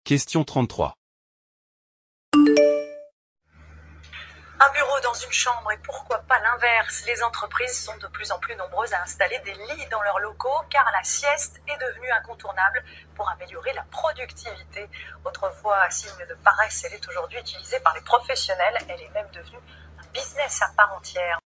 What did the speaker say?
Question 33. Un bureau dans une chambre et pourquoi pas l'inverse? Les entreprises sont de plus en plus nombreuses à installer des lits dans leurs locaux car la sieste est devenue incontournable pour améliorer la productivité. Autrefois, signe de paresse, elle est aujourd'hui utilisée par les professionnels. Elle est même devenue un business à part entière.